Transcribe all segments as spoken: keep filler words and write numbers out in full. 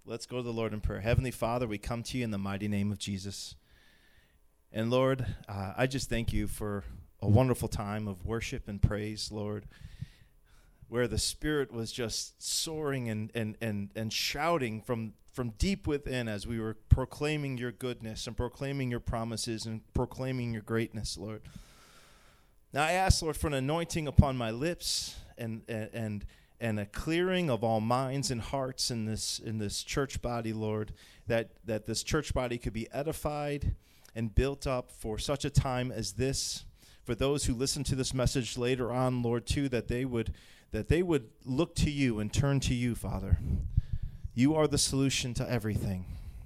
Let's go to the Lord in prayer. Heavenly Father, we come to you in the mighty name of Jesus. And Lord, uh, I just thank you for a wonderful time of worship and praise, Lord, where the Spirit was just soaring and and and, and shouting from, from deep within as we were proclaiming your goodness and proclaiming your promises and proclaiming your greatness, Lord. Now I ask, Lord, for an anointing upon my lips and and and a clearing of all minds and hearts in this in this church body, Lord, that, that this church body could be edified and built up for such a time as this. For those who listen to this message later on, Lord, too, that they would that they would look to you and turn to you, Father. You are the solution to everything.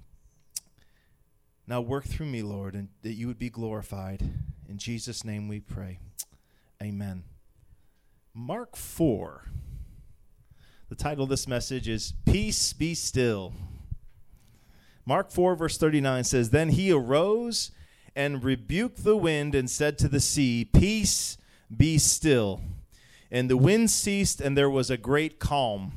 Now work through me, Lord, and that you would be glorified. In Jesus' name we pray. Amen. Mark four. The title of this message is Peace Be Still. Mark four, verse thirty-nine says, Then he arose and rebuked the wind and said to the sea, Peace, be still. And the wind ceased, and there was a great calm.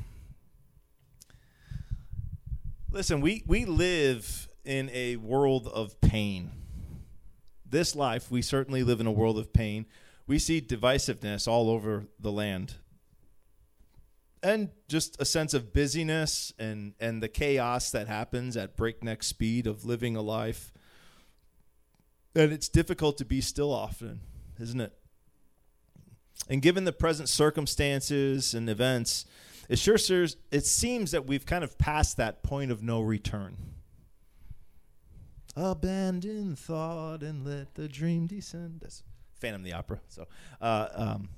Listen, we, we live in a world of pain. This life, we certainly live in a world of pain. We see divisiveness all over the land. And just a sense of busyness and, and the chaos that happens at breakneck speed of living a life. And it's difficult to be still often, isn't it? And given the present circumstances and events, it sure serves, it seems that we've kind of passed that point of no return. Abandon thought and let the dream descend. That's Phantom of the Opera. So, uh, um,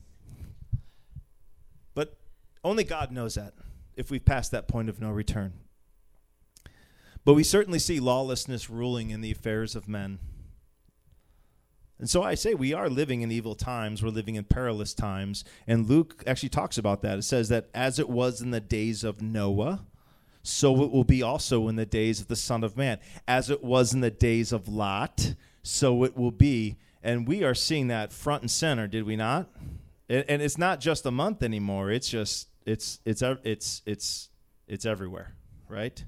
but only God knows that, if we've passed that point of no return. But we certainly see lawlessness ruling in the affairs of men. And so I say we are living in evil times. We're living in perilous times. And Luke actually talks about that. It says that as it was in the days of Noah, so it will be also in the days of the Son of Man. As it was in the days of Lot, so it will be. And we are seeing that front and center, did we not? And, and it's not just a month anymore. It's just it's it's it's it's it's everywhere, right?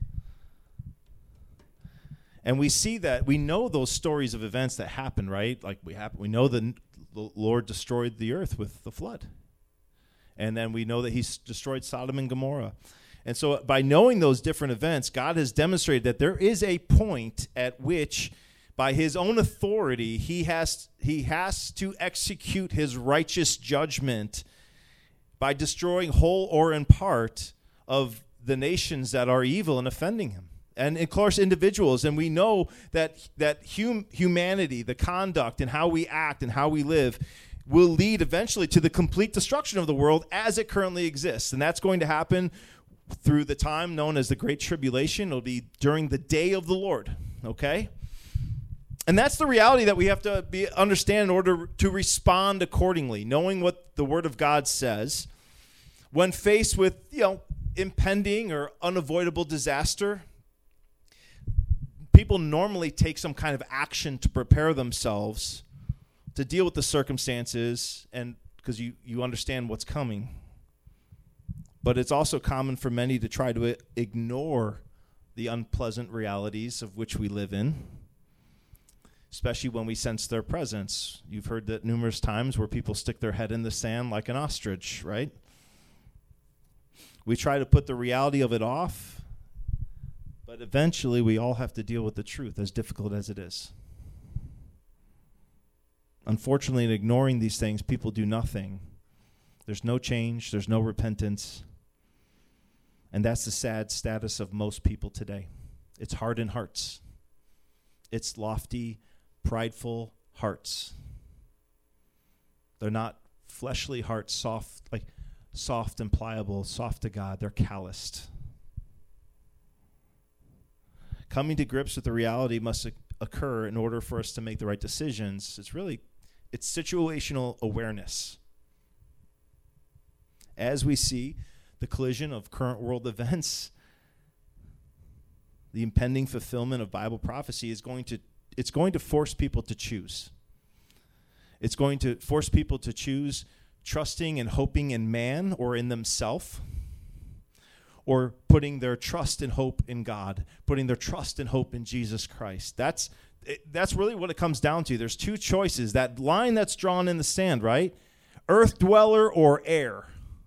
And we see that, we know those stories of events that happen, right? Like we happen, we know the, the Lord destroyed the earth with the flood. And then we know that he's destroyed Sodom and Gomorrah. And so by knowing those different events, God has demonstrated that there is a point at which, by his own authority, he has he has to execute his righteous judgment by destroying whole or in part of the nations that are evil and offending him. And of course, individuals, and we know that that hum, humanity, the conduct and how we act and how we live will lead eventually to the complete destruction of the world as it currently exists. And that's going to happen through the time known as the Great Tribulation. It'll be during the day of the Lord, okay? And that's the reality that we have to be understand in order to respond accordingly, knowing what the Word of God says. When faced with, you know, impending or unavoidable disaster, people normally take some kind of action to prepare themselves to deal with the circumstances, and because you, you understand what's coming. But it's also common for many to try to ignore the unpleasant realities of which we live in, especially when we sense their presence. You've heard that numerous times where people stick their head in the sand like an ostrich, right? We try to put the reality of it off, but eventually we all have to deal with the truth, as difficult as it is. Unfortunately, in ignoring these things, people do nothing. There's no change. There's no repentance. And that's the sad status of most people today. It's hardened hearts. It's lofty, prideful hearts. They're not fleshly hearts, soft, like soft and pliable, soft to God. They're calloused. Coming to grips with the reality must occur in order for us to make the right decisions. It's really, it's situational awareness. As we see the collision of current world events, the impending fulfillment of Bible prophecy is going to, it's going to force people to choose. It's going to force people to choose trusting and hoping in man or in themselves, or putting their trust and hope in God, putting their trust and hope in Jesus Christ. That's it, that's really what it comes down to. There's two choices. That line that's drawn in the sand, right? Earth dweller or air.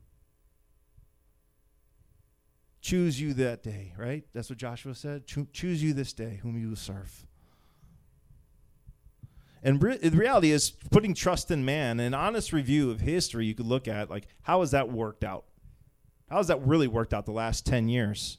Choose you that day, right? That's what Joshua said. Cho- choose you this day whom you will serve. And re- the reality is, putting trust in man, an honest review of history, you could look at, like, how has that worked out? How has that really worked out the last ten years?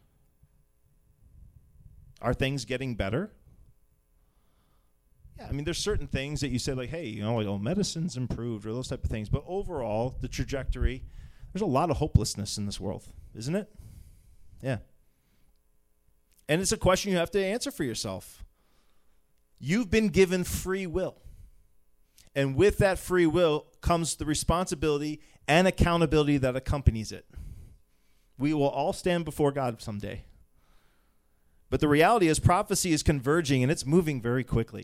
Are things getting better? Yeah, I mean, there's certain things that you say, like, hey, you know, like, oh, medicine's improved or those type of things. But overall, the trajectory, there's a lot of hopelessness in this world, isn't it? Yeah. And it's a question you have to answer for yourself. You've been given free will. And with that free will comes the responsibility and accountability that accompanies it. We will all stand before God someday. But the reality is, prophecy is converging, and it's moving very quickly.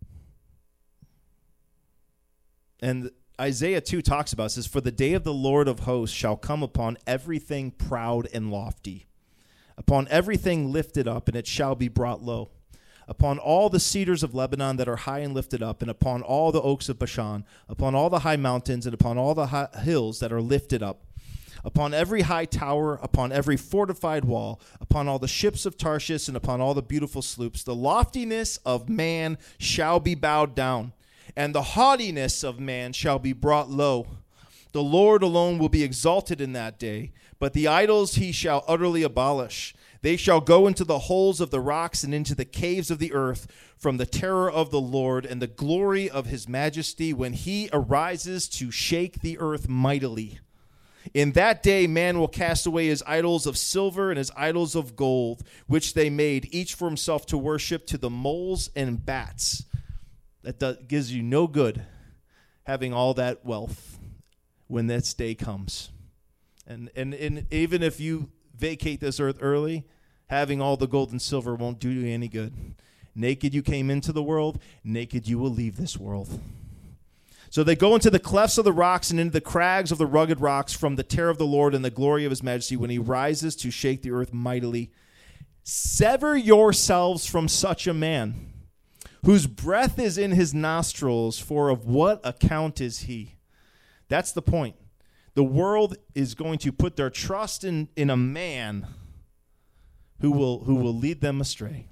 And Isaiah two talks about, it says, for the day of the Lord of hosts shall come upon everything proud and lofty, upon everything lifted up, and it shall be brought low. Upon all the cedars of Lebanon that are high and lifted up, and upon all the oaks of Bashan, upon all the high mountains, and upon all the high hills that are lifted up, upon every high tower, upon every fortified wall, upon all the ships of Tarshish, and upon all the beautiful sloops, the loftiness of man shall be bowed down, and the haughtiness of man shall be brought low. The Lord alone will be exalted in that day, but the idols he shall utterly abolish. They shall go into the holes of the rocks and into the caves of the earth from the terror of the Lord and the glory of his majesty when he arises to shake the earth mightily. In that day man will cast away his idols of silver and his idols of gold, which they made, each for himself to worship, to the moles and bats. That does, gives you no good having all that wealth when this day comes. And, and, and even if you vacate this earth early, having all the gold and silver won't do you any good. Naked you came into the world, naked you will leave this world. So they go into the clefts of the rocks and into the crags of the rugged rocks from the terror of the Lord and the glory of his majesty when he rises to shake the earth mightily. Sever yourselves from such a man, whose breath is in his nostrils, for of what account is he? That's the point. The world is going to put their trust in, in a man who will who will lead them astray.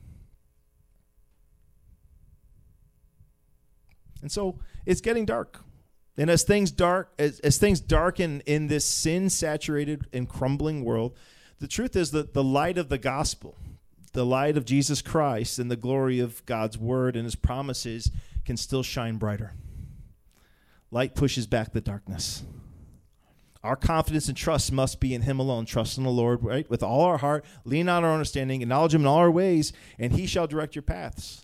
And so it's getting dark. And as things dark as, as things darken in this sin-saturated and crumbling world, the truth is that the light of the gospel, the light of Jesus Christ and the glory of God's word and his promises can still shine brighter. Light pushes back the darkness. Our confidence and trust must be in him alone. Trust in the Lord, right? With all our heart, lean on our understanding, acknowledge him in all our ways, and he shall direct your paths.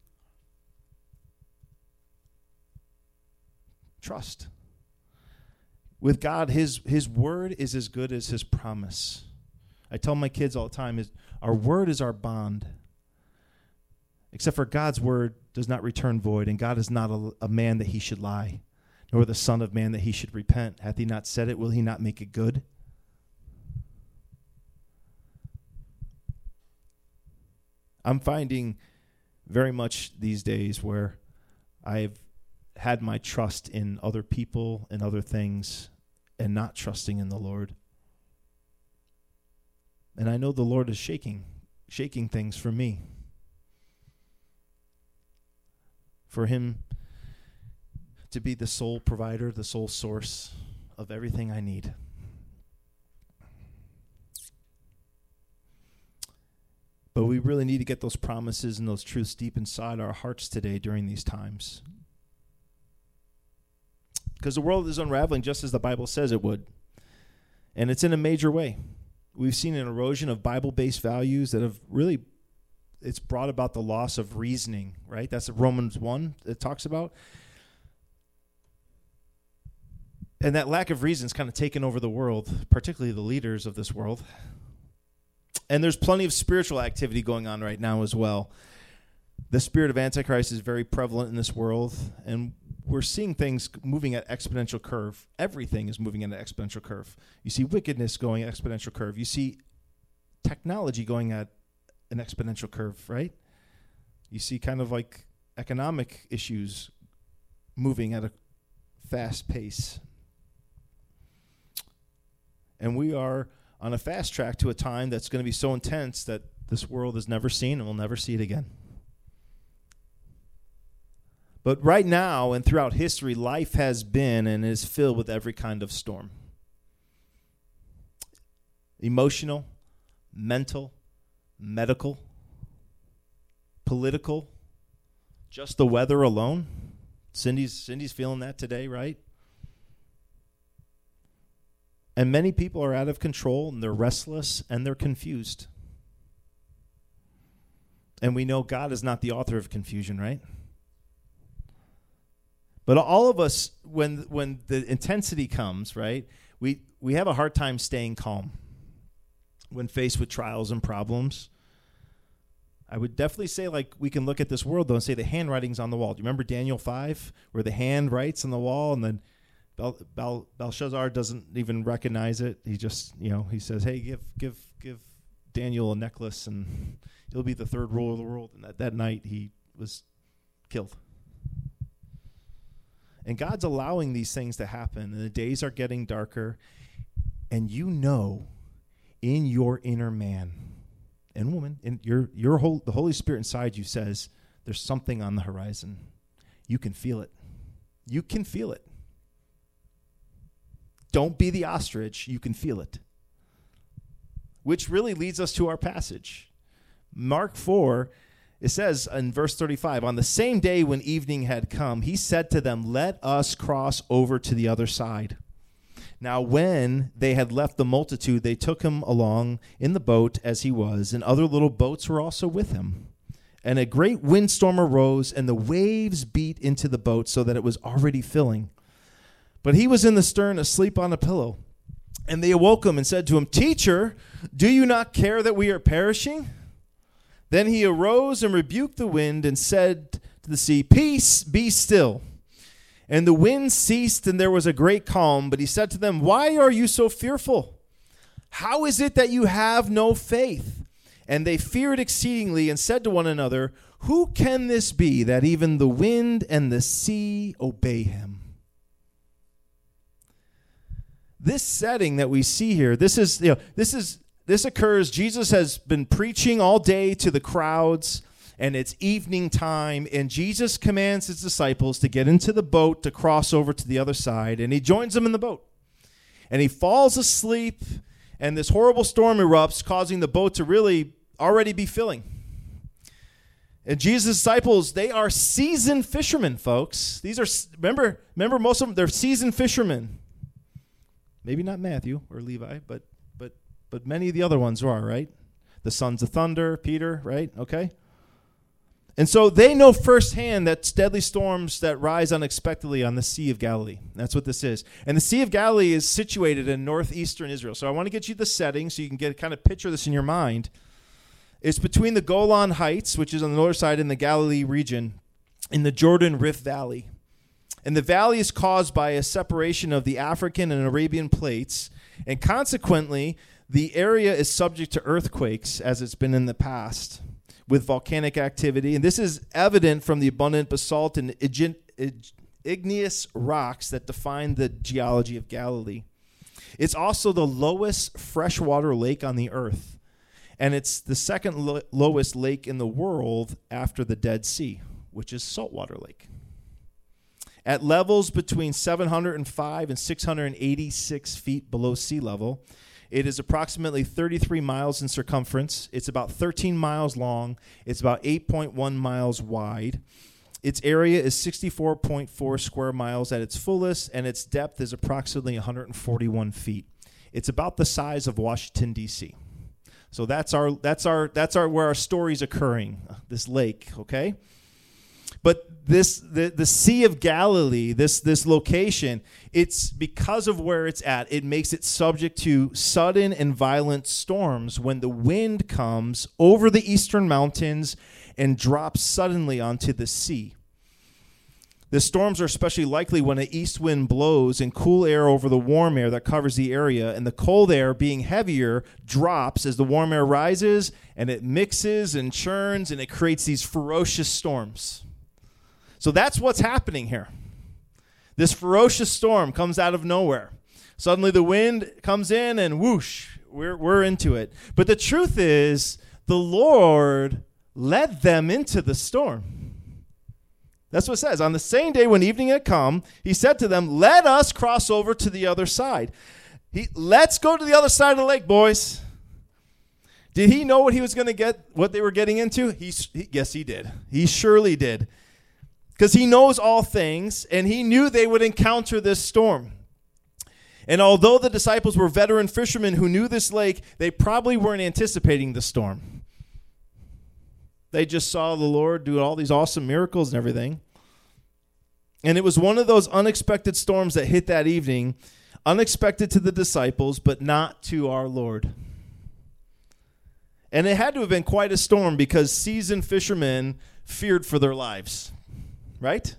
Trust. With God, his, his word is as good as his promise. I tell my kids all the time, is our word is our bond. Except for God's word does not return void, and God is not a, a man that he should lie, nor the Son of Man that he should repent. Hath he not said it? Will he not make it good? I'm finding very much these days where I've had my trust in other people and other things and not trusting in the Lord. And I know the Lord is shaking, shaking things for me. For him to be the sole provider, the sole source of everything I need. But we really need to get those promises and those truths deep inside our hearts today during these times. Because the world is unraveling just as the Bible says it would. And it's in a major way. We've seen an erosion of Bible-based values that have really, it's brought about the loss of reasoning, right? That's Romans one that talks about. And that lack of reason is kind of taken over the world, particularly the leaders of this world. And there's plenty of spiritual activity going on right now as well. The spirit of Antichrist is very prevalent in this world, and we're seeing things moving at exponential curve. Everything is moving at an exponential curve. You see wickedness going at exponential curve. You see technology going at an exponential curve, right? You see kind of like economic issues moving at a fast pace. And we are on a fast track to a time that's going to be so intense that this world has never seen and will never see it again. But right now and throughout history, life has been and is filled with every kind of storm. Emotional, mental, medical, political, just the weather alone. Cindy's Cindy's feeling that today, right? And many people are out of control, and they're restless, and they're confused. And we know God is not the author of confusion, right? But all of us, when when the intensity comes, right, we, we have a hard time staying calm when faced with trials and problems. I would definitely say, like, we can look at this world, though, and say the handwriting's on the wall. Do you remember Daniel five, where the hand writes on the wall, and then Bel, Bel, Belshazzar doesn't even recognize it? He just, you know, he says, hey, give give give Daniel a necklace, and he'll be the third ruler of the world. And that, that night, he was killed. And God's allowing these things to happen, and the days are getting darker, and you know in your inner man and woman, in your your whole the Holy Spirit inside you says there's something on the horizon. You can feel it. You can feel it. Don't be the ostrich. You can feel it. Which really leads us to our passage. Mark four, it says in verse thirty-five, on the same day when evening had come, he said to them, let us cross over to the other side. Now when they had left the multitude, they took him along in the boat as he was, and other little boats were also with him. And a great windstorm arose, and the waves beat into the boat so that it was already filling. But he was in the stern asleep on a pillow. And they awoke him and said to him, Teacher, do you not care that we are perishing? Then he arose and rebuked the wind and said to the sea, Peace, be still. And the wind ceased, and there was a great calm. But he said to them, Why are you so fearful? How is it that you have no faith? And they feared exceedingly and said to one another, Who can this be that even the wind and the sea obey him? This setting that we see here, this is, you know, this is this occurs. Jesus has been preaching all day to the crowds, and it's evening time, and Jesus commands his disciples to get into the boat to cross over to the other side, and he joins them in the boat. And he falls asleep, and this horrible storm erupts, causing the boat to really already be filling. And Jesus' disciples, they are seasoned fishermen, folks. These are, remember, remember most of them, they're seasoned fishermen. Maybe not Matthew or Levi, but but but many of the other ones are, right? The sons of thunder, Peter, right? Okay. And so they know firsthand that deadly storms that rise unexpectedly on the Sea of Galilee. That's what this is. And the Sea of Galilee is situated in northeastern Israel. So I want to get you the setting so you can get kind of picture this in your mind. It's between the Golan Heights, which is on the north side, in the Galilee region, in the Jordan Rift Valley. And the valley is caused by a separation of the African and Arabian plates, and consequently, the area is subject to earthquakes, as it's been in the past, with volcanic activity. And this is evident from the abundant basalt and igneous rocks that define the geology of Galilee. It's also the lowest freshwater lake on the earth, and it's the second lo- lowest lake in the world after the Dead Sea, which is saltwater lake. At levels between seven hundred five and six hundred eighty-six feet below sea level, it is approximately thirty-three miles in circumference. It's about thirteen miles long. It's about eight point one miles wide. Its area is sixty-four point four square miles at its fullest, and its depth is approximately one hundred forty-one feet. It's about the size of Washington, D C So that's our that's our that's our where our story's occurring. This lake, okay? But this the, the Sea of Galilee, this, this location, it's because of where it's at, it makes it subject to sudden and violent storms when the wind comes over the eastern mountains and drops suddenly onto the sea. The storms are especially likely when an east wind blows and cool air over the warm air that covers the area, and the cold air, being heavier, drops as the warm air rises, and it mixes and churns, and it creates these ferocious storms. So that's what's happening here. This ferocious storm comes out of nowhere. Suddenly the wind comes in, and whoosh, we're, we're into it. But the truth is, the Lord led them into the storm. That's what it says. On the same day when evening had come, he said to them, let us cross over to the other side. He, let's go to the other side of the lake, boys. Did he know what he was going to get, what they were getting into? He, he, yes, he did. He surely did. Because he knows all things, and he knew they would encounter this storm. And although the disciples were veteran fishermen who knew this lake, they probably weren't anticipating the storm. They just saw the Lord do all these awesome miracles and everything. And it was one of those unexpected storms that hit that evening, unexpected to the disciples, but not to our Lord. And it had to have been quite a storm because seasoned fishermen feared for their lives, right?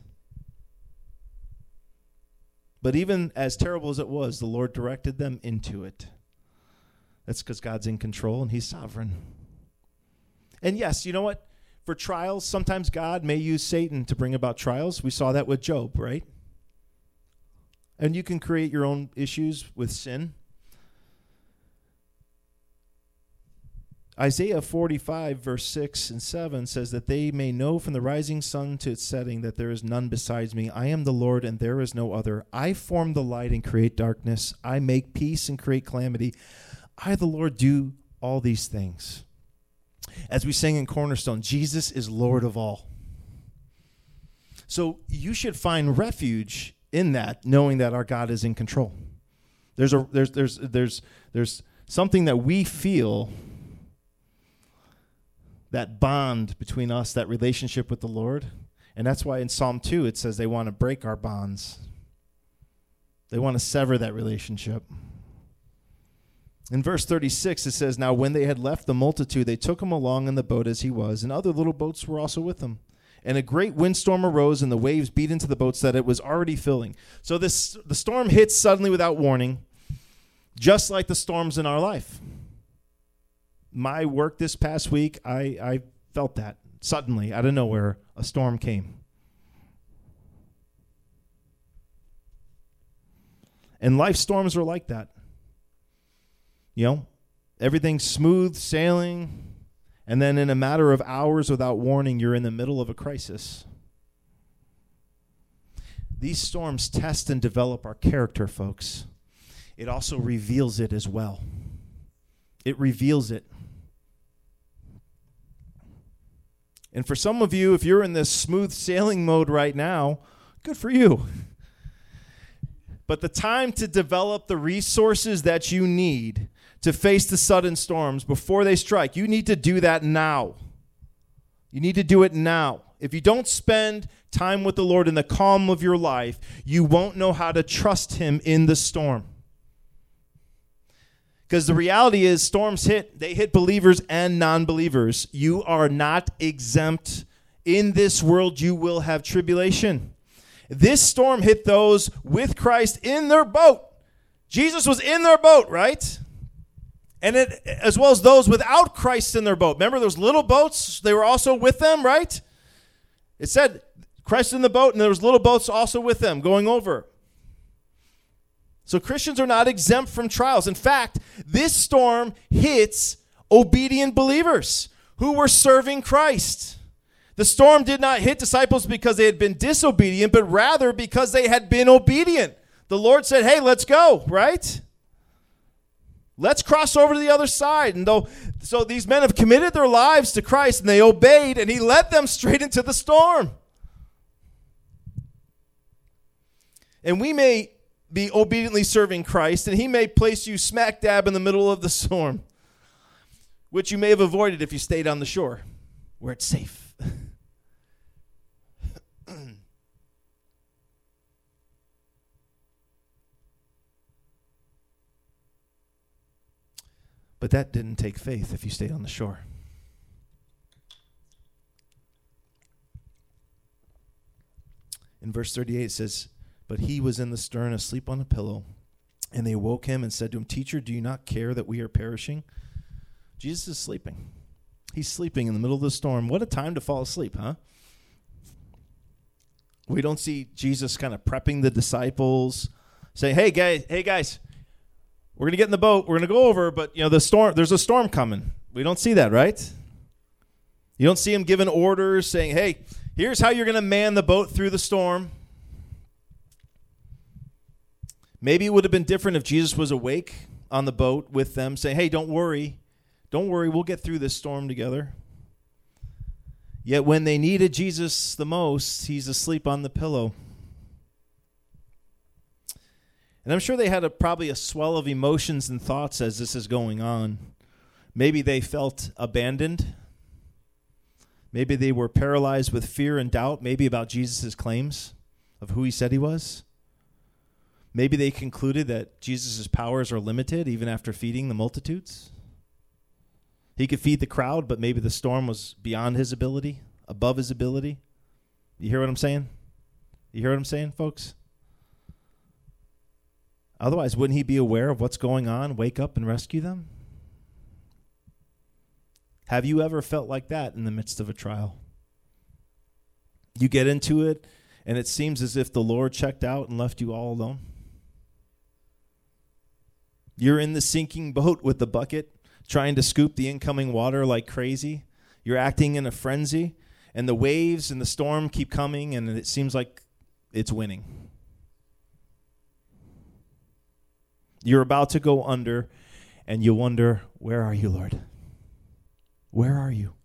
But even as terrible as it was, the Lord directed them into it. That's because God's in control and he's sovereign. And yes, you know what? For trials, sometimes God may use Satan to bring about trials. We saw that with Job, right? And you can create your own issues with sin. Isaiah forty-five, verse six and seven says that they may know from the rising sun to its setting that there is none besides me. I am the Lord and there is no other. I form the light and create darkness. I make peace and create calamity. I, the Lord, do all these things. As we sang in Cornerstone, Jesus is Lord of all. So you should find refuge in that, knowing that our God is in control. There's a there's there's there's there's something that we feel, that bond between us, that relationship with the Lord. And that's why in Psalm two it says they want to break our bonds. They want to sever that relationship. In verse thirty-six, it says, now when they had left the multitude, they took him along in the boat as he was, and other little boats were also with him. And a great windstorm arose, and the waves beat into the boat so that it was already filling. So this the storm hits suddenly without warning, just like the storms in our life. My work this past week, I, I felt that. Suddenly, out of nowhere, a storm came. And life storms are like that. You know, everything's smooth sailing, and then in a matter of hours without warning, you're in the middle of a crisis. These storms test and develop our character, folks. It also reveals it as well. It reveals it. And for some of you, if you're in this smooth sailing mode right now, good for you. But the time to develop the resources that you need to face the sudden storms before they strike, you need to do that now. You need to do it now. If you don't spend time with the Lord in the calm of your life, you won't know how to trust him in the storm. Because the reality is storms hit, they hit believers and non-believers. You are not exempt. In this world, you will have tribulation. This storm hit those with Christ in their boat. Jesus was in their boat, right? And it, as well as those without Christ in their boat. Remember those little boats? They were also with them, right? It said Christ in the boat, and there was little boats also with them going over. So Christians are not exempt from trials. In fact, this storm hits obedient believers who were serving Christ. The storm did not hit disciples because they had been disobedient, but rather because they had been obedient. The Lord said, hey, let's go, right? Let's cross over to the other side. And though, so these men have committed their lives to Christ, and they obeyed, and he led them straight into the storm. And we may be obediently serving Christ, and he may place you smack dab in the middle of the storm, which you may have avoided if you stayed on the shore, where it's safe. But that didn't take faith if you stayed on the shore. In verse thirty-eight it says, but he was in the stern asleep on a pillow. And they woke him and said to him, Teacher, do you not care that we are perishing? Jesus is sleeping. He's sleeping in the middle of the storm. What a time to fall asleep, huh? We don't see Jesus kind of prepping the disciples, saying, hey, guys, hey, guys, we're going to get in the boat. We're going to go over, but, you know, the storm. there's a storm coming. We don't see that, right? You don't see him giving orders, saying, hey, here's how you're going to man the boat through the storm. Maybe it would have been different if Jesus was awake on the boat with them, saying, hey, don't worry. Don't worry, we'll get through this storm together. Yet when they needed Jesus the most, he's asleep on the pillow. And I'm sure they had a, probably a swell of emotions and thoughts as this is going on. Maybe they felt abandoned. Maybe they were paralyzed with fear and doubt, maybe about Jesus' claims of who he said he was. Maybe they concluded that Jesus' powers are limited even after feeding the multitudes. He could feed the crowd, but maybe the storm was beyond his ability, above his ability. You hear what I'm saying? You hear what I'm saying, folks? Otherwise, wouldn't he be aware of what's going on, wake up and rescue them? Have you ever felt like that in the midst of a trial? You get into it, and it seems as if the Lord checked out and left you all alone. You're in the sinking boat with the bucket, trying to scoop the incoming water like crazy. You're acting in a frenzy, and the waves and the storm keep coming, and it seems like it's winning. You're about to go under, and you wonder, where are you, Lord? Where are you?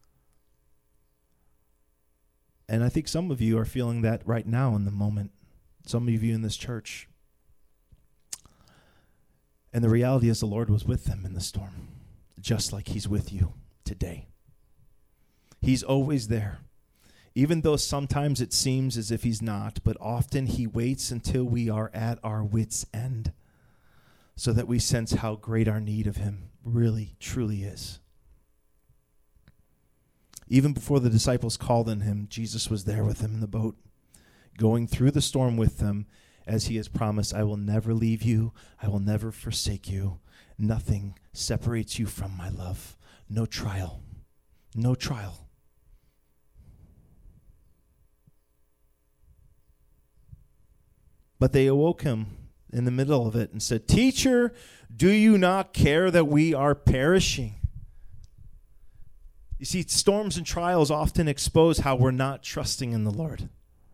And I think some of you are feeling that right now in the moment. Some of you in this church. And the reality is the Lord was with them in the storm, just like he's with you today. He's always there, even though sometimes it seems as if he's not, but often he waits until we are at our wits' end so that we sense how great our need of him really, truly is. Even before the disciples called on him, Jesus was there with them in the boat, going through the storm with them, as he has promised, I will never leave you, I will never forsake you. Nothing separates you from my love. No trial. No trial. But they awoke him in the middle of it and said, Teacher, do you not care that we are perishing? You see, storms and trials often expose how we're not trusting in the Lord.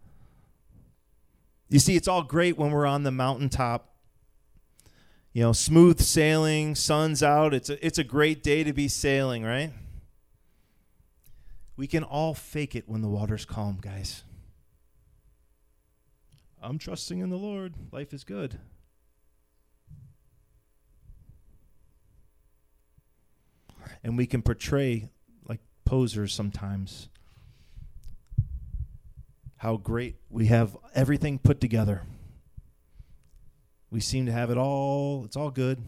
You see, it's all great when we're on the mountaintop, you know, smooth sailing, sun's out. It's a, it's a great day to be sailing, right? We can all fake it when the water's calm, guys. I'm trusting in the Lord. Life is good. And we can portray like posers sometimes how great we have everything put together. We seem to have it all. It's all good.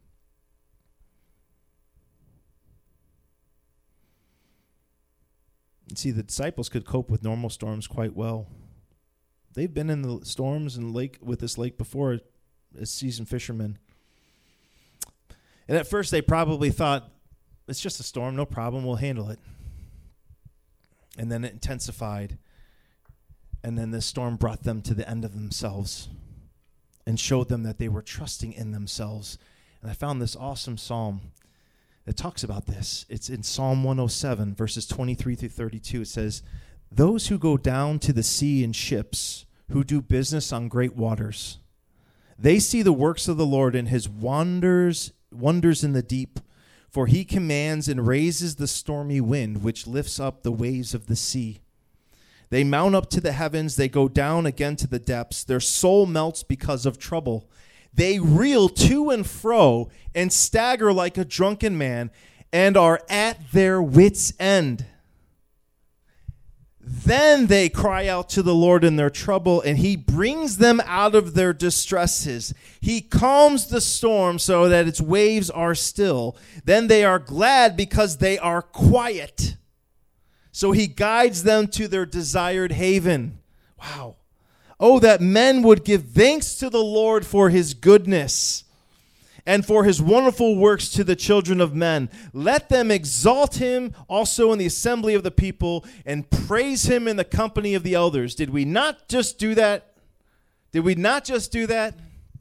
And see, the disciples could cope with normal storms quite well. They've been in the storms and lake with this lake before as seasoned fishermen. And at first they probably thought, it's just a storm, no problem, we'll handle it. And then it intensified. And then this storm brought them to the end of themselves and showed them that they were trusting in themselves. And I found this awesome psalm that talks about this. It's in Psalm one oh seven, verses twenty-three through thirty-two. It says, those who go down to the sea in ships, who do business on great waters, they see the works of the Lord and his wonders, wonders in the deep. For he commands and raises the stormy wind, which lifts up the waves of the sea. They mount up to the heavens. They go down again to the depths. Their soul melts because of trouble. They reel to and fro and stagger like a drunken man and are at their wits' end. Then they cry out to the Lord in their trouble, and he brings them out of their distresses. He calms the storm so that its waves are still. Then they are glad because they are quiet. So he guides them to their desired haven. Wow. Oh, that men would give thanks to the Lord for his goodness and for his wonderful works to the children of men. Let them exalt him also in the assembly of the people and praise him in the company of the elders. Did we not just do that? Did we not just do that?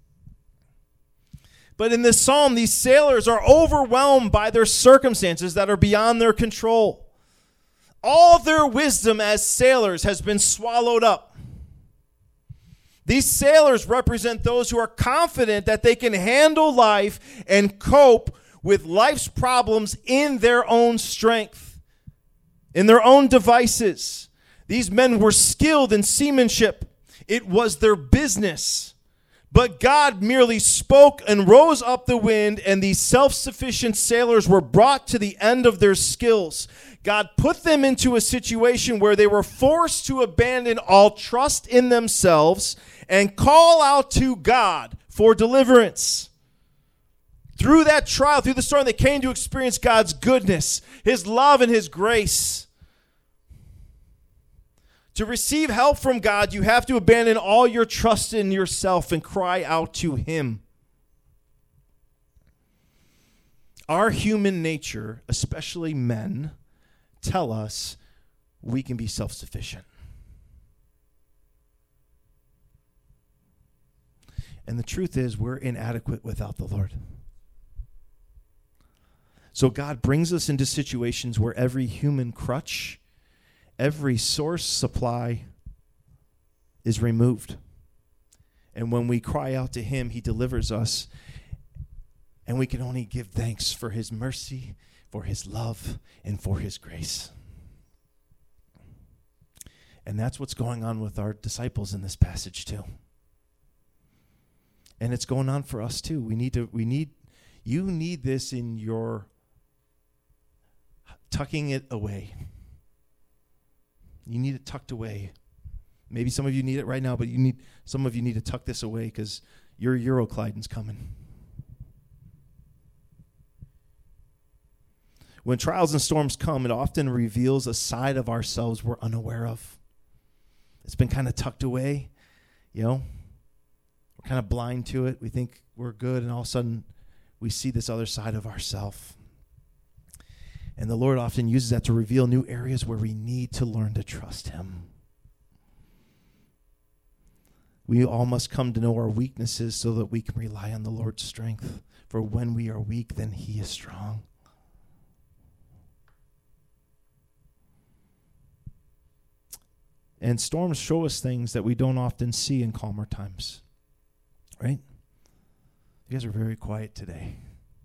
But in this psalm, these sailors are overwhelmed by their circumstances that are beyond their control. All their wisdom as sailors has been swallowed up. These sailors represent those who are confident that they can handle life and cope with life's problems in their own strength, in their own devices. These men were skilled in seamanship. It was their business. But God merely spoke and rose up the wind, and these self-sufficient sailors were brought to the end of their skills. God put them into a situation where they were forced to abandon all trust in themselves and call out to God for deliverance. Through that trial, through the storm, they came to experience God's goodness, his love, and his grace. To receive help from God, you have to abandon all your trust in yourself and cry out to him. Our human nature, especially men, tell us we can be self-sufficient. And the truth is, we're inadequate without the Lord. So God brings us into situations where every human crutch, every source supply is removed. And when we cry out to him, he delivers us. And we can only give thanks for his mercy, for his love, and for his grace. And that's what's going on with our disciples in this passage too. And it's going on for us too. We need to, we need, you need this in your tucking it away. You need it tucked away. Maybe some of you need it right now, but you need some of you need to tuck this away because your Euroclydon's coming. When trials and storms come, it often reveals a side of ourselves we're unaware of. It's been kind of tucked away, you know. We're kind of blind to it. We think we're good, and all of a sudden we see this other side of ourselves. And the Lord often uses that to reveal new areas where we need to learn to trust him. We all must come to know our weaknesses so that we can rely on the Lord's strength. For when we are weak, then he is strong. And storms show us things that we don't often see in calmer times. Right? You guys are very quiet today.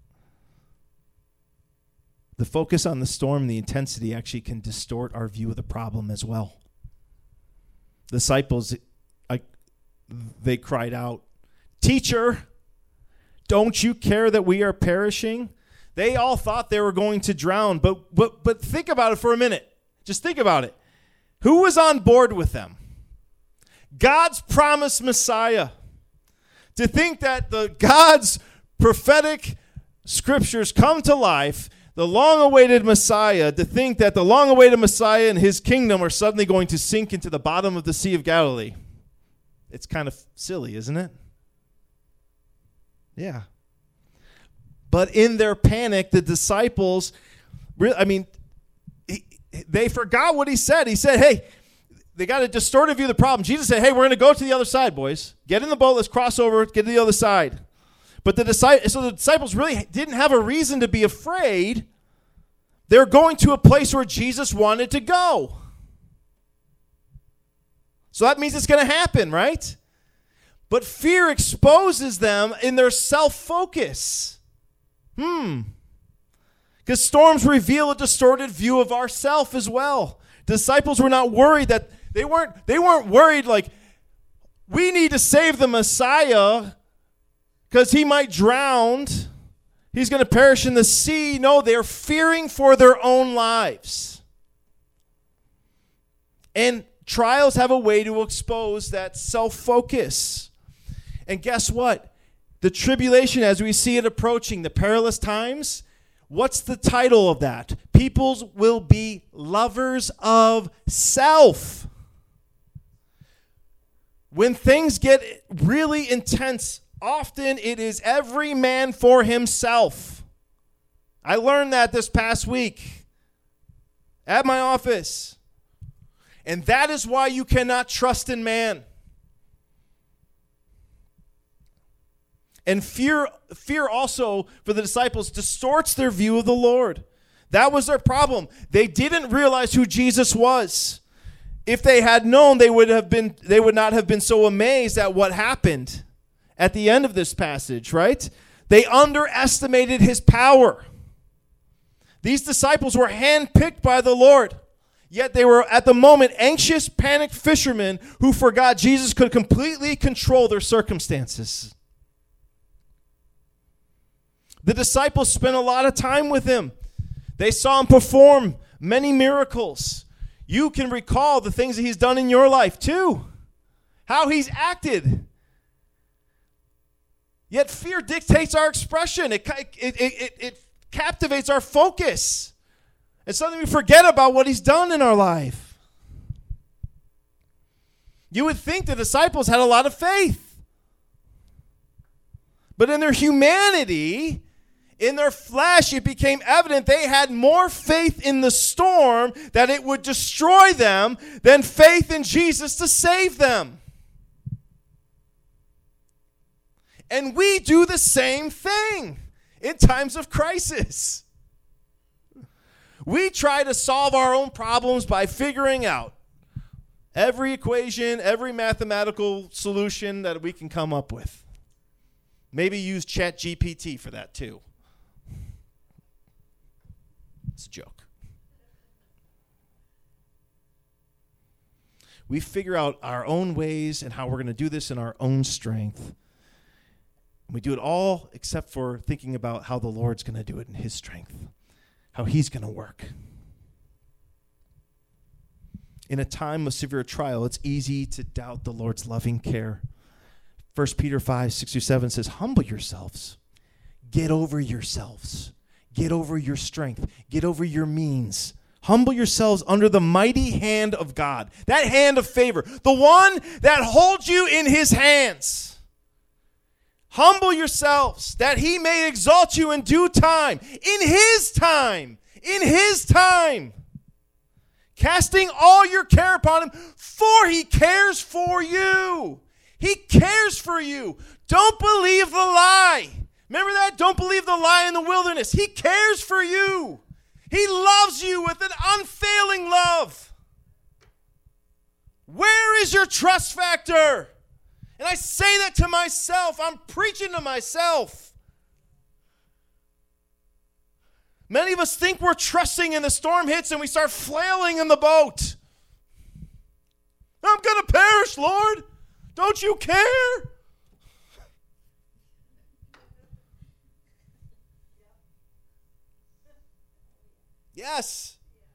The focus on the storm, the intensity, actually can distort our view of the problem as well. The disciples, I, they cried out, "Teacher, don't you care that we are perishing?" They all thought they were going to drown, but but but think about it for a minute. Just think about it. Who was on board with them? God's promised Messiah. To think that the God's prophetic scriptures come to life, the long-awaited Messiah, to think that the long-awaited Messiah and his kingdom are suddenly going to sink into the bottom of the Sea of Galilee. It's kind of silly, isn't it? Yeah. But in their panic, the disciples, I mean, he, they forgot what he said. He said, hey, they got a distorted view of the problem. Jesus said, hey, we're going to go to the other side, boys. Get in the boat, let's cross over, get to the other side. But the disciples, so the disciples really didn't have a reason to be afraid. They're going to a place where Jesus wanted to go. So that means it's going to happen, right? But fear exposes them in their self-focus. Hmm. Because storms reveal a distorted view of ourself as well. The disciples were not worried that they weren't they weren't worried like we need to save the Messiah because he might drown. He's going to perish in the sea. No, they're fearing for their own lives. And trials have a way to expose that self-focus. And guess what? The tribulation, as we see it approaching, the perilous times, what's the title of that? Peoples will be lovers of self. When things get really intense, often it is every man for himself. I learned that this past week at my office. And that is why you cannot trust in man. And fear, fear also for the disciples distorts their view of the Lord. That was their problem. They didn't realize who Jesus was. If they had known, they would have been they would not have been so amazed at what happened at the end of this passage, right? They underestimated his power. These disciples were handpicked by the Lord, yet they were at the moment anxious, panicked fishermen who forgot Jesus could completely control their circumstances. The disciples spent a lot of time with him. They saw him perform many miracles. You can recall the things that he's done in your life too, how he's acted. Yet fear dictates our expression. It, it, it, it, it captivates our focus. It's something we forget about what he's done in our life. You would think the disciples had a lot of faith. But in their humanity, in their flesh, it became evident they had more faith in the storm that it would destroy them than faith in Jesus to save them. And we do the same thing in times of crisis. We try to solve our own problems by figuring out every equation, every mathematical solution that we can come up with. Maybe use Chat G P T for that too. It's a joke. We figure out our own ways and how we're going to do this in our own strength. We do it all except for thinking about how the Lord's going to do it in his strength, how he's going to work. In a time of severe trial, it's easy to doubt the Lord's loving care. First Peter five, six through seven says, humble yourselves. Get over yourselves. Get over your strength. Get over your means. Humble yourselves under the mighty hand of God. That hand of favor. The one that holds you in his hands. Humble yourselves that he may exalt you in due time. In his time. In his time. Casting all your care upon him, for he cares for you. He cares for you. Don't believe the lie. Remember that? Don't believe the lie in the wilderness. He cares for you. He loves you with an unfailing love. Where is your trust factor? And I say that to myself. I'm preaching to myself. Many of us think we're trusting and the storm hits and we start flailing in the boat. I'm going to perish, Lord. Don't you care? Yes.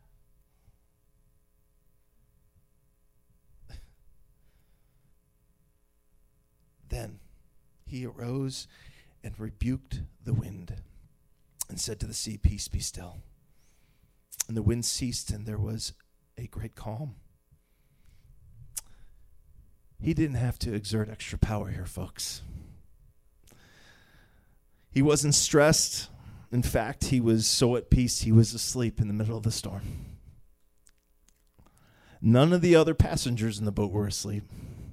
Then he arose and rebuked the wind and said to the sea, peace, be still. And the wind ceased and there was a great calm. He didn't have to exert extra power here, folks. He wasn't stressed. In fact, he was so at peace, he was asleep in the middle of the storm. None of the other passengers in the boat were asleep.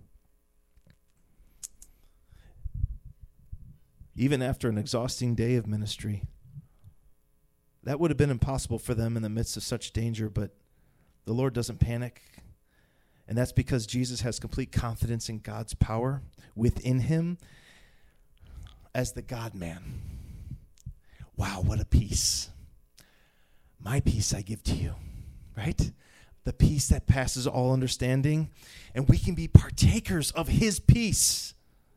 Even after an exhausting day of ministry, that would have been impossible for them in the midst of such danger, but the Lord doesn't panic. And that's because Jesus has complete confidence in God's power within him as the God-man. Wow, what a peace. My peace I give to you, right? The peace that passes all understanding. And we can be partakers of his peace.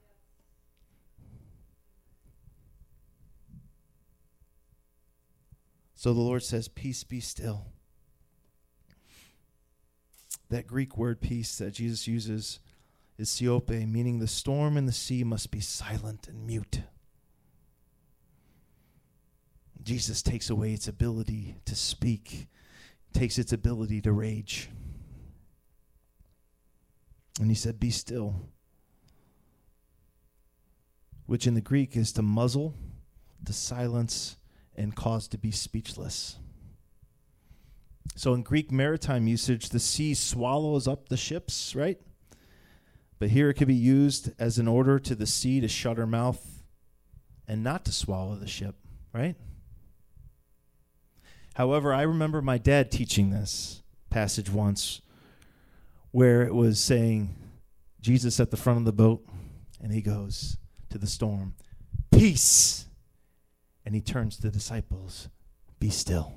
So the Lord says, peace be still. That Greek word peace that Jesus uses is siope, meaning the storm and the sea must be silent and mute. Jesus takes away its ability to speak, takes its ability to rage. And he said, be still, which in the Greek is to muzzle, to silence, and cause to be speechless. So in Greek maritime usage, the sea swallows up the ships, right? But here it could be used as an order to the sea to shut her mouth and not to swallow the ship, right? However, I remember my dad teaching this passage once where it was saying, Jesus at the front of the boat, and he goes to the storm, peace. And he turns to the disciples, be still.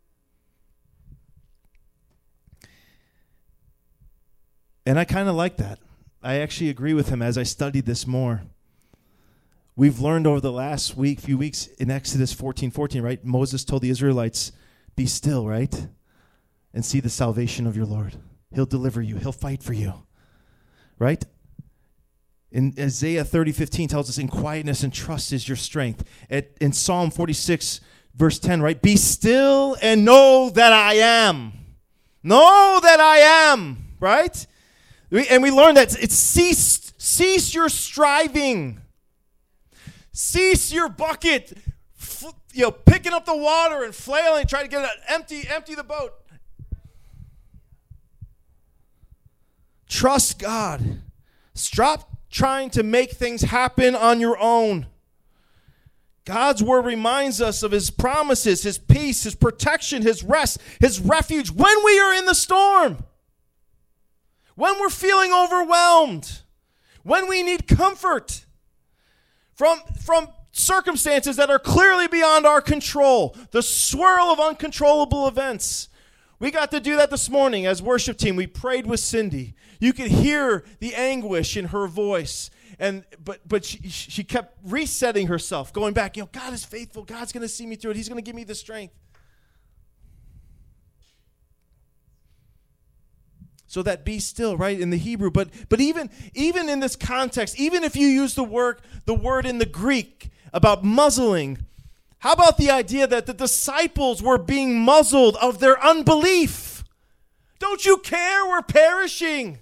And I kind of like that. I actually agree with him as I studied this more. We've learned over the last week, few weeks in Exodus fourteen fourteen, right? Moses told the Israelites, be still, right? And see the salvation of your Lord. He'll deliver you. He'll fight for you, right? In Isaiah thirty fifteen tells us, in quietness and trust is your strength. At, in Psalm forty-six, verse ten, right? Be still and know that I am. Know that I am, right? We, and we learned that it's cease, cease your striving. Cease your bucket, fl- you know, picking up the water and flailing, trying to get it empty, empty the boat. Trust God. Stop trying to make things happen on your own. God's word reminds us of his promises, his peace, his protection, his rest, his refuge when we are in the storm. When we're feeling overwhelmed. When we need comfort from, from circumstances that are clearly beyond our control. The swirl of uncontrollable events. We got to do that this morning as worship team. We prayed with Cindy. You could hear the anguish in her voice. And but but she, she kept resetting herself, going back, you know, God is faithful. God's going to see me through it. He's going to give me the strength. So that be still, right, in the Hebrew. But but even even in this context, even if you use the word the word in the Greek about muzzling, how about the idea that the disciples were being muzzled of their unbelief? Don't you care? We're perishing.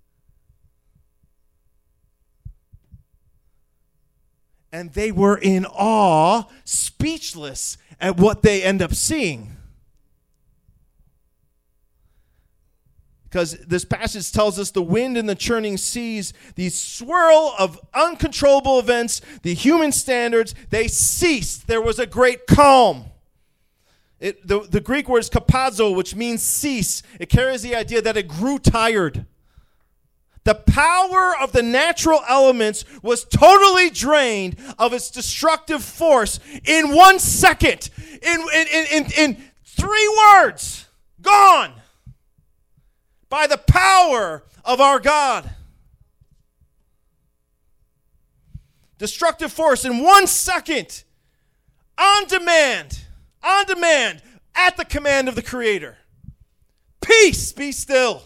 And they were in awe, speechless at what they end up seeing. Because this passage tells us the wind and the churning seas, the swirl of uncontrollable events, the human standards, they ceased. There was a great calm. It, the, the Greek word is kapazo, which means cease. It carries the idea that it grew tired. The power of the natural elements was totally drained of its destructive force in one second. In, in, in, in, in three words, gone. By the power of our God. Destructive force in one second. On demand. On demand. At the command of the Creator. Peace, be still.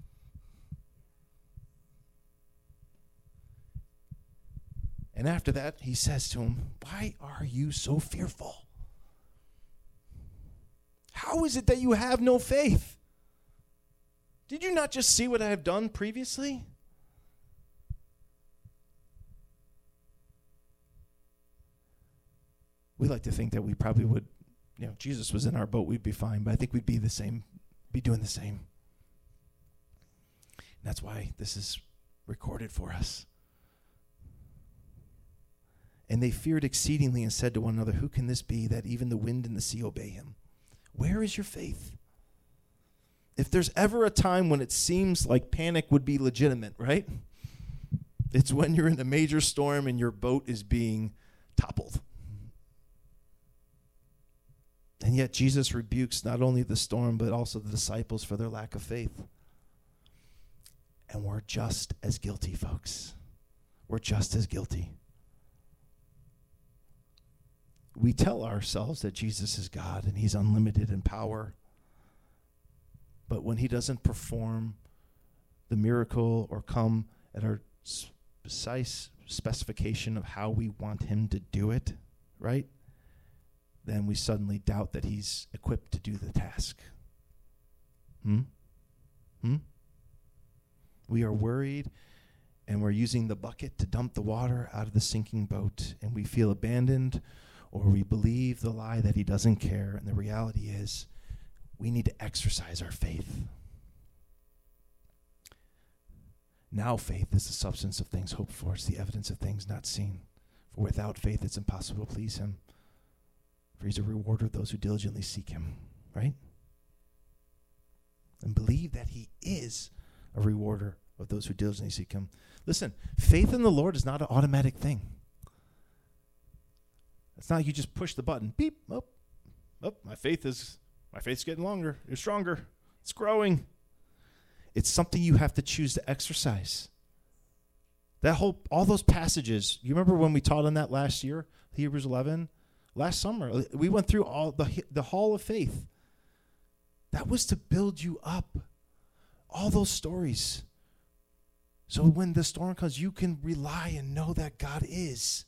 And after that, he says to him, why are you so fearful? How is it that you have no faith? Did you not just see what I have done previously? We like to think that we probably would, you know, Jesus was in our boat, we'd be fine, but I think we'd be the same, be doing the same. And that's why this is recorded for us. And they feared exceedingly and said to one another, who can this be that even the wind and the sea obey him? Where is your faith? If there's ever a time when it seems like panic would be legitimate, right? It's when you're in a major storm and your boat is being toppled. And yet Jesus rebukes not only the storm, but also the disciples for their lack of faith. And we're just as guilty, folks. We're just as guilty. We tell ourselves that Jesus is God and he's unlimited in power. But when he doesn't perform the miracle or come at our precise specification of how we want him to do it, right? Then we suddenly doubt that he's equipped to do the task. Hmm? Hmm? We are worried, and we're using the bucket to dump the water out of the sinking boat, and we feel abandoned, or we believe the lie that he doesn't care. And the reality is, we need to exercise our faith. Now faith is the substance of things hoped for. It's the evidence of things not seen. For without faith, it's impossible to please him. For he's a rewarder of those who diligently seek him. Right? And believe that he is a rewarder of those who diligently seek him. Listen, faith in the Lord is not an automatic thing. It's not you just push the button. Beep. Oh, oh, my faith is, my faith's getting longer. It's stronger. It's growing. It's something you have to choose to exercise. That whole, all those passages, you remember when we taught on that last year, Hebrews eleven? Last summer, we went through all the the hall of faith. That was to build you up. All those stories. So when the storm comes, you can rely and know that God is.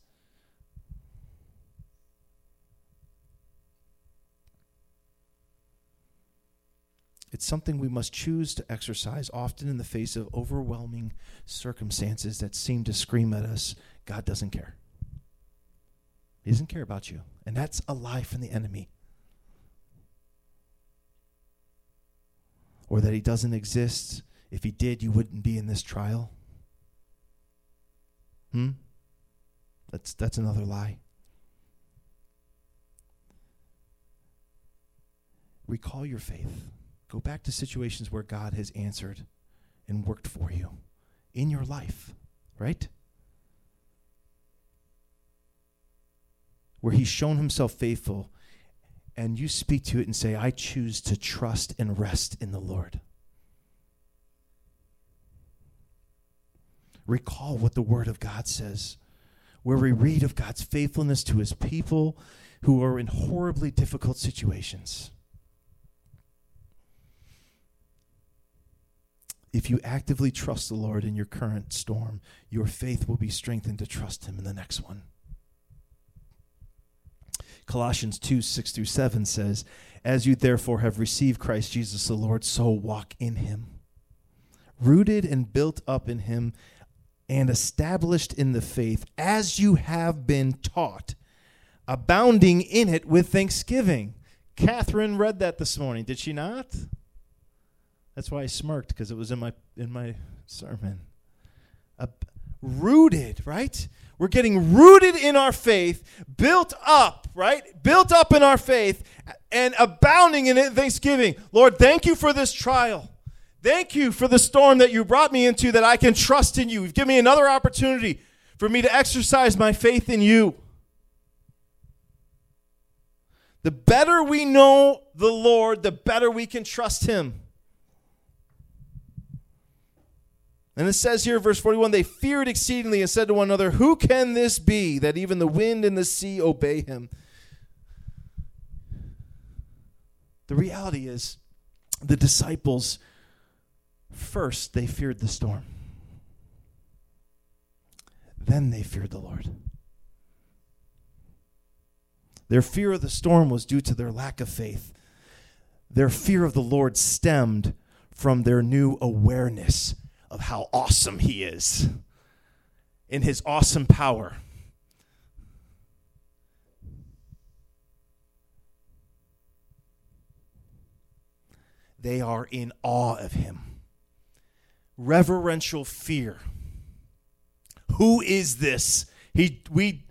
It's something we must choose to exercise, often in the face of overwhelming circumstances that seem to scream at us, God doesn't care. He doesn't care about you. And that's a lie from the enemy. Or that he doesn't exist. If he did, you wouldn't be in this trial. Hmm? That's that's another lie. Recall your faith. Go back to situations where God has answered and worked for you in your life, right? Where he's shown himself faithful, and you speak to it and say, I choose to trust and rest in the Lord. Recall what the Word of God says, where we read of God's faithfulness to his people who are in horribly difficult situations. If you actively trust the Lord in your current storm, your faith will be strengthened to trust him in the next one. Colossians two, six through seven says, as you therefore have received Christ Jesus the Lord, so walk in him, rooted and built up in him, and established in the faith as you have been taught, abounding in it with thanksgiving. Catherine read that this morning, did she not? That's why I smirked, because it was in my in my sermon. Uh, rooted, right? We're getting rooted in our faith, built up, right? Built up in our faith, and abounding in it thanksgiving. Lord, thank you for this trial. Thank you for the storm that you brought me into, that I can trust in you. You've given me another opportunity for me to exercise my faith in you. The better we know the Lord, the better we can trust him. And it says here, verse forty-one, they feared exceedingly and said to one another, who can this be that even the wind and the sea obey him? The reality is, the disciples, first they feared the storm. Then they feared the Lord. Their fear of the storm was due to their lack of faith. Their fear of the Lord stemmed from their new awareness of how awesome he is in his awesome power. They are in awe of him. Reverential fear. Who is this? He we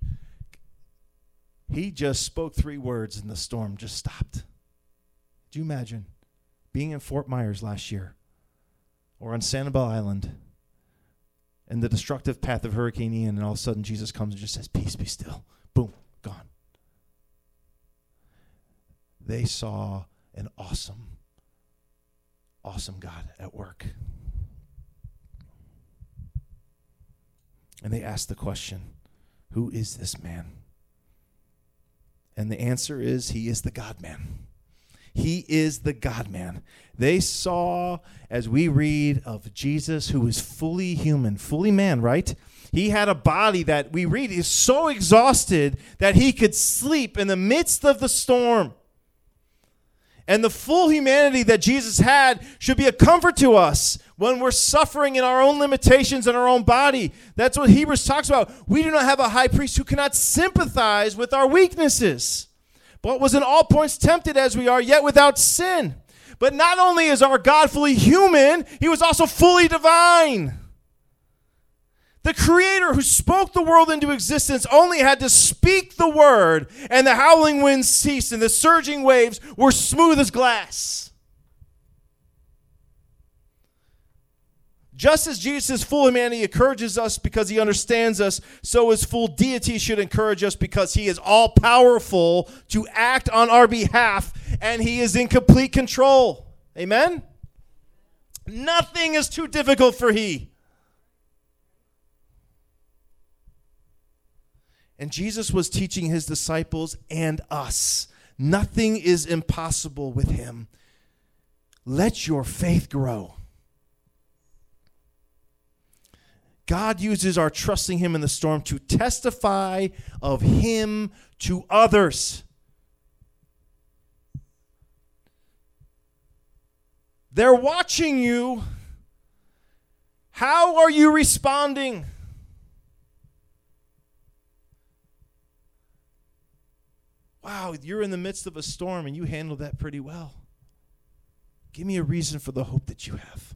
he just spoke three words and the storm just stopped. Do you imagine being in Fort Myers last year or on Sanibel Island and the destructive path of Hurricane Ian, and all of a sudden Jesus comes and just says, peace, be still. Boom, gone. They saw an awesome, awesome God at work. And they asked the question, who is this man? And the answer is, he is the God-man. He is the God-man. They saw, as we read of Jesus, who is fully human, fully man, right? He had a body that we read is so exhausted that he could sleep in the midst of the storm. And the full humanity that Jesus had should be a comfort to us when we're suffering in our own limitations in our own body. That's what Hebrews talks about. We do not have a high priest who cannot sympathize with our weaknesses, but was in all points tempted as we are, yet without sin. But not only is our God fully human, he was also fully divine. The Creator who spoke the world into existence only had to speak the word, and the howling winds ceased, and the surging waves were smooth as glass. Just as Jesus' full humanity encourages us because he understands us, so his full deity should encourage us because he is all-powerful to act on our behalf, and he is in complete control. Amen? Nothing is too difficult for he. And Jesus was teaching his disciples and us. Nothing is impossible with him. Let your faith grow. God uses our trusting him in the storm to testify of him to others. They're watching you. How are you responding? Wow, you're in the midst of a storm and you handled that pretty well. Give me a reason for the hope that you have.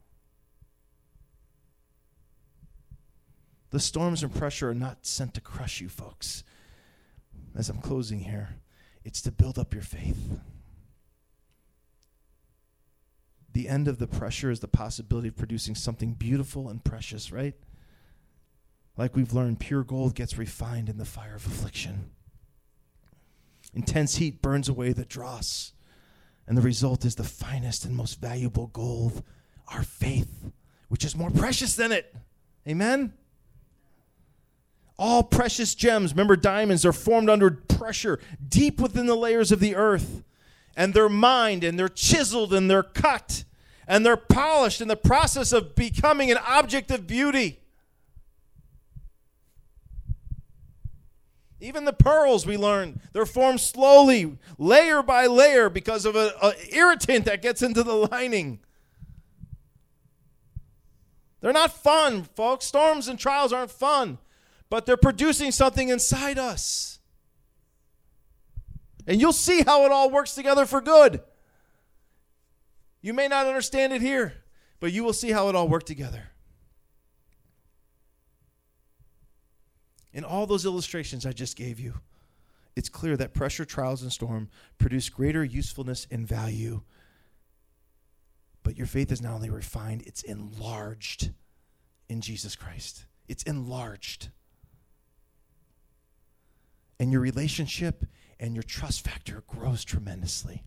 The storms and pressure are not sent to crush you, folks. As I'm closing here, it's to build up your faith. The end of the pressure is the possibility of producing something beautiful and precious, right? Like we've learned, pure gold gets refined in the fire of affliction. Intense heat burns away the dross, and the result is the finest and most valuable gold, our faith, which is more precious than it. Amen? All precious gems, remember diamonds, are formed under pressure deep within the layers of the earth. And they're mined, and they're chiseled, and they're cut, and they're polished in the process of becoming an object of beauty. Even the pearls, we learn, they're formed slowly, layer by layer, because of an irritant that gets into the lining. They're not fun, folks. Storms and trials aren't fun. But they're producing something inside us. And you'll see how it all works together for good. You may not understand it here, but you will see how it all worked together. In all those illustrations I just gave you, it's clear that pressure, trials, and storm produce greater usefulness and value. But your faith is not only refined, it's enlarged in Jesus Christ. It's enlarged. And your relationship and your trust factor grows tremendously.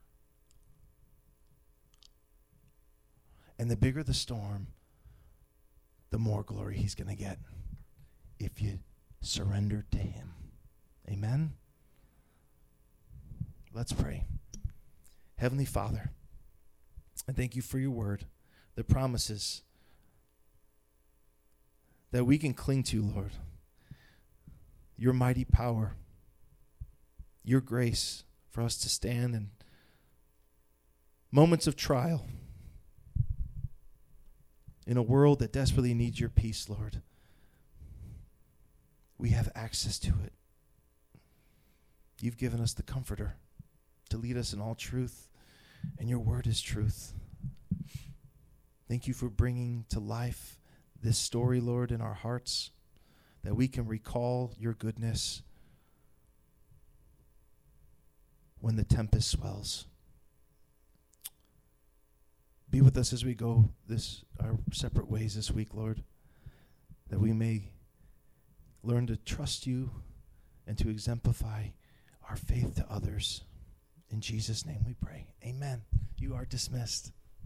And the bigger the storm, the more glory he's going to get if you surrender to him. Amen? Let's pray. Heavenly Father, I thank you for your word, the promises that we can cling to, Lord. Your mighty power, your grace for us to stand in moments of trial in a world that desperately needs your peace, Lord. We have access to it. You've given us the Comforter to lead us in all truth, and your word is truth. Thank you for bringing to life this story, Lord, in our hearts, that we can recall your goodness when the tempest swells. Be with us as we go this our separate ways this week, Lord, that we may learn to trust you and to exemplify our faith to others. In Jesus' name we pray. Amen. You are dismissed.